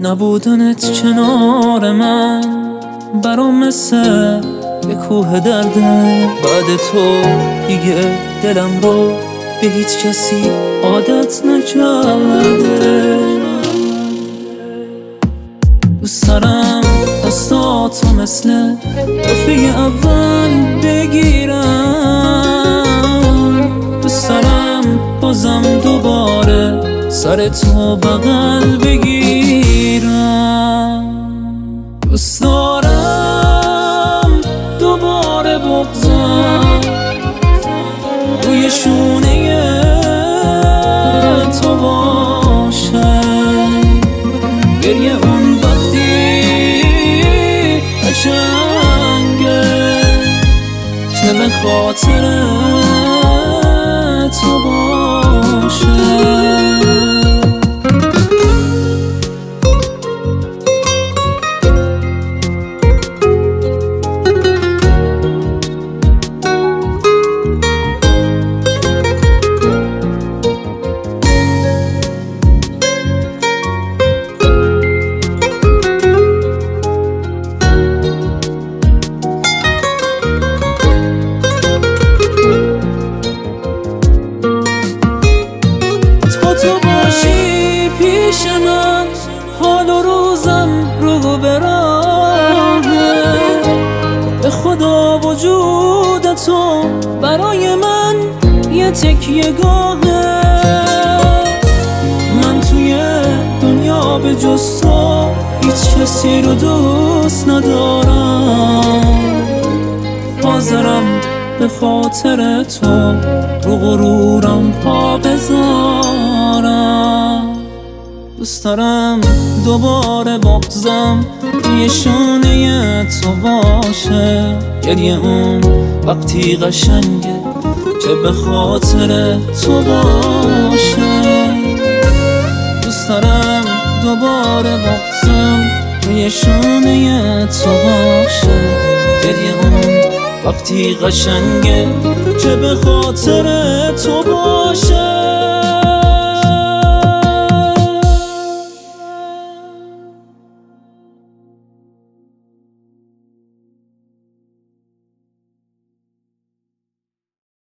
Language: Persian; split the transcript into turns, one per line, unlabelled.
نبودنت کنار من برام مثل یه کوه درده. بعد تو دیگه دلم رو به هیچ کسی عادت نکرده. دوست دارم دستاتو مثل دفعه اول بگیرم. دوست دارم بازم دوباره سر تو بغل بگیرم. دوست دارم دوباره بغزم روی شونه تو باشه. گریه اون وقتی قشنگه که به خاطر تو باشه. تو باشی پیش من حال و روزم رو به راهه. به خدا وجود تو برای من یه تکیه گاهه. من توی دنیا به جز تو هیچ کسی رو دوست ندارم. حاضرم به خاطر تو رو غرورم پا بذارم. دوست دارم دوباره بغزم روی شونه تو باشه. گریه اون وقتی قشنگه که به خاطر تو باشه. دوست دارم دوباره بغزم روی شونه تو باشه. گریه اون وقتی قشنگه که به خاطر تو باشه.